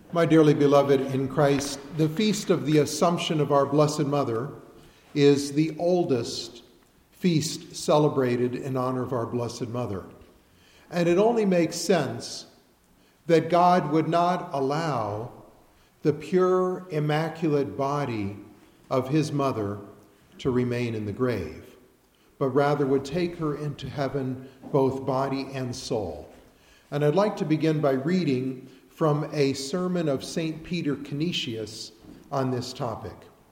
My dearly beloved in Christ, the feast of the Assumption of our Blessed Mother is the oldest feast celebrated in honor of our Blessed Mother. And it only makes sense that God would not allow the pure, immaculate body of his mother to remain in the grave, but rather would take her into heaven, both body and soul. And I'd like to begin by reading from a sermon of St. Peter Canisius on this topic.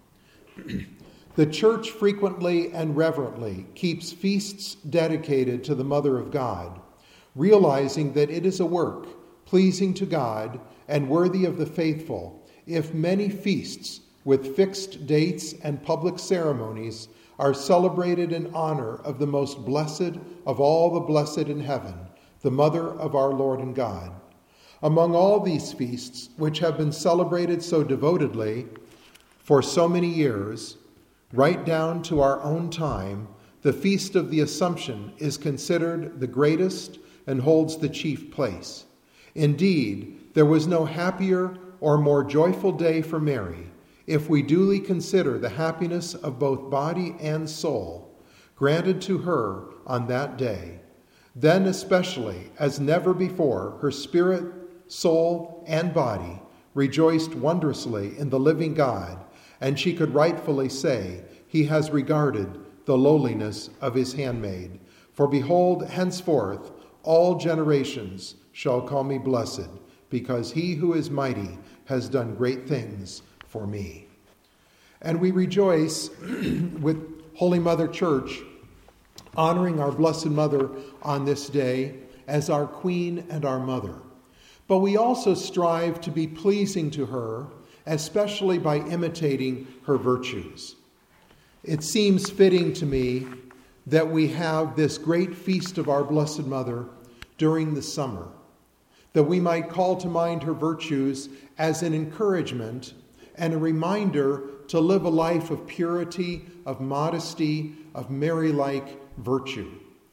The Church frequently and reverently keeps feasts dedicated to the Mother of God, realizing that it is a work pleasing to God and worthy of the faithful if many feasts with fixed dates and public ceremonies are celebrated in honor of the most blessed of all the blessed in heaven, the Mother of our Lord and God. Among all these feasts, which have been celebrated so devotedly for so many years, right down to our own time, the Feast of the Assumption is considered the greatest and holds the chief place. Indeed, there was no happier or more joyful day for Mary, if we duly consider the happiness of both body and soul granted to her on that day. Then especially, as never before, her spirit, soul, and body rejoiced wondrously in the living God, and she could rightfully say, "He has regarded the lowliness of his handmaid. For behold, henceforth all generations shall call me blessed, because he who is mighty has done great things for me." And we rejoice with Holy Mother Church, honoring our Blessed Mother on this day as our Queen and our Mother. But we also strive to be pleasing to her, especially by imitating her virtues. It seems fitting to me that we have this great feast of our Blessed Mother during the summer, that we might call to mind her virtues as an encouragement and a reminder to live a life of purity, of modesty, of Mary-like virtue.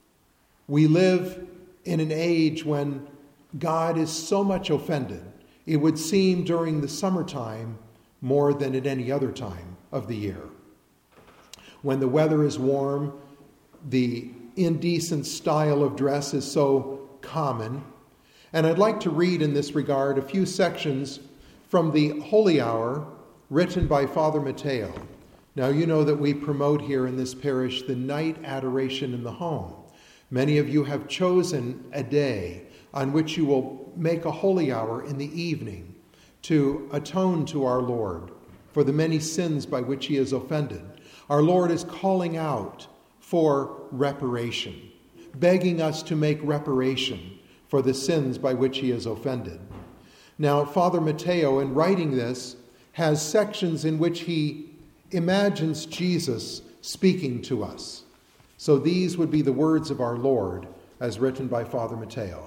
We live in an age when God is so much offended, it would seem during the summertime more than at any other time of the year. When the weather is warm, the indecent style of dress is so common. And I'd like to read in this regard a few sections from the Holy Hour written by Father Matteo. Now, you know that we promote here in this parish the night adoration in the home. Many of you have chosen a day on which you will make a holy hour in the evening to atone to our Lord for the many sins by which he is offended. Our Lord is calling out for reparation, begging us to make reparation for the sins by which he is offended. Now, Father Matteo, in writing this, has sections in which he imagines Jesus speaking to us. So these would be the words of our Lord as written by Father Matteo.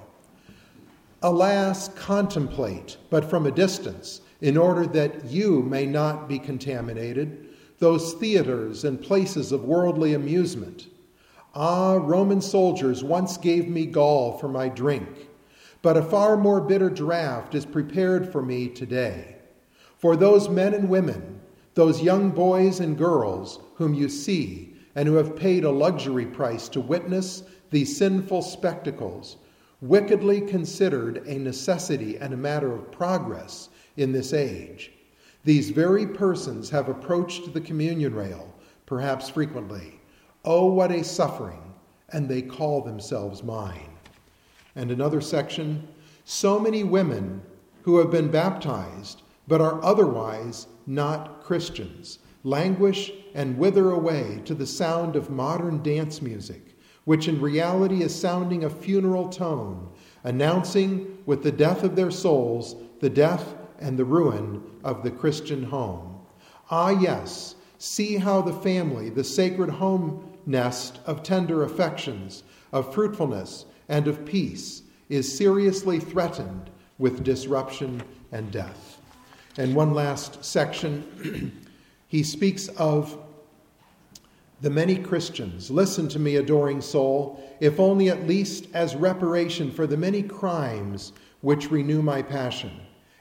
Alas, contemplate, but from a distance, in order that you may not be contaminated, those theaters and places of worldly amusement. Ah, Roman soldiers once gave me gall for my drink, but a far more bitter draught is prepared for me today. For those men and women, those young boys and girls whom you see and who have paid a luxury price to witness these sinful spectacles, wickedly considered a necessity and a matter of progress in this age. These very persons have approached the communion rail, perhaps frequently. Oh, what a suffering, and they call themselves mine. And another section, so many women who have been baptized but are otherwise not Christians, languish and wither away to the sound of modern dance music, which in reality is sounding a funeral tone, announcing with the death of their souls the death and the ruin of the Christian home. Ah, yes, see how the family, the sacred home nest of tender affections, of fruitfulness, and of peace, is seriously threatened with disruption and death. And one last section, he speaks of the many Christians. Listen to me, adoring soul, if only at least as reparation for the many crimes which renew my passion,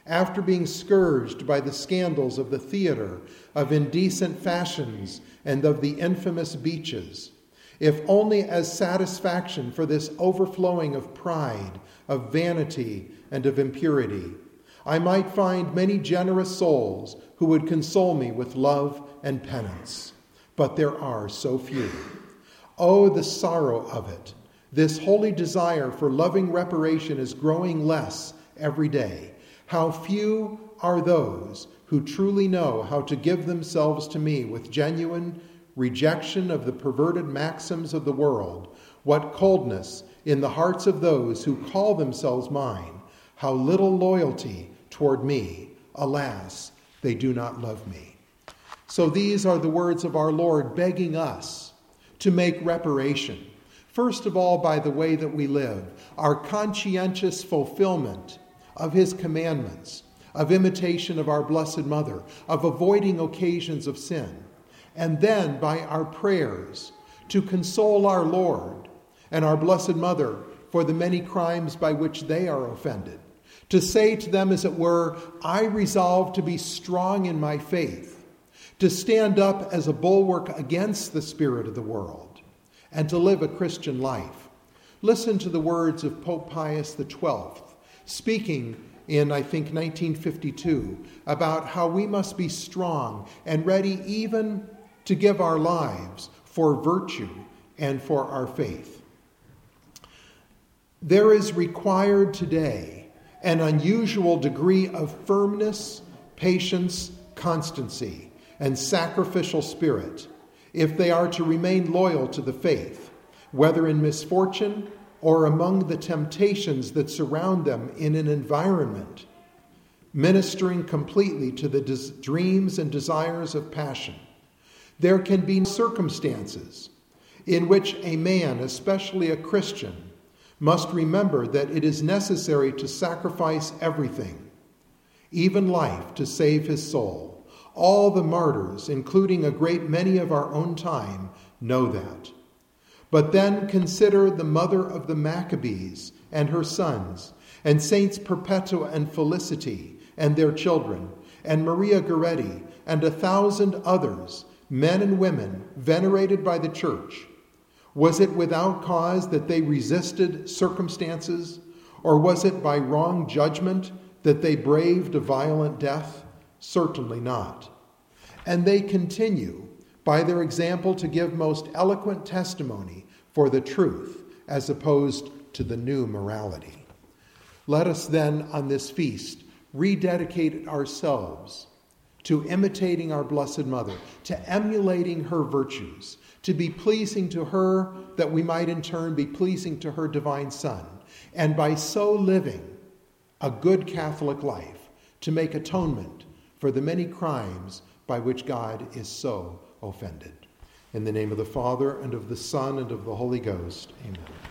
after being scourged by the scandals of the theater, of indecent fashions, and of the infamous beaches, if only as satisfaction for this overflowing of pride, of vanity, and of impurity, I might find many generous souls who would console me with love and penance. But there are so few. Oh, the sorrow of it! This holy desire for loving reparation is growing less every day. How few are those who truly know how to give themselves to me with genuine rejection of the perverted maxims of the world. What coldness in the hearts of those who call themselves mine. How little loyalty toward me. Alas, they do not love me. So these are the words of our Lord begging us to make reparation. First of all, by the way that we live, our conscientious fulfillment of his commandments, of imitation of our Blessed Mother, of avoiding occasions of sin, and then by our prayers to console our Lord and our Blessed Mother for the many crimes by which they are offended, to say to them, as it were, I resolve to be strong in my faith, to stand up as a bulwark against the spirit of the world, and to live a Christian life. Listen to the words of Pope Pius XII, speaking in, I think, 1952, about how we must be strong and ready even to give our lives for virtue and for our faith. There is required today an unusual degree of firmness, patience, constancy, and sacrificial spirit if they are to remain loyal to the faith, whether in misfortune or among the temptations that surround them in an environment, ministering completely to the dreams and desires of passion. There can be circumstances in which a man, especially a Christian, must remember that it is necessary to sacrifice everything, even life, to save his soul. All the martyrs, including a great many of our own time, know that. But then consider the mother of the Maccabees and her sons, and Saints Perpetua and Felicity and their children, and Maria Goretti, and 1,000 others, men and women venerated by the Church. Was it without cause that they resisted circumstances, or was it by wrong judgment that they braved a violent death? Certainly not. And they continue, by their example, to give most eloquent testimony for the truth as opposed to the new morality. Let us then, on this feast, rededicate ourselves to imitating our Blessed Mother, to emulating her virtues, to be pleasing to her that we might in turn be pleasing to her divine Son, and by so living a good Catholic life, to make atonement for the many crimes by which God is so offended. In the name of the Father, and of the Son, and of the Holy Ghost, amen.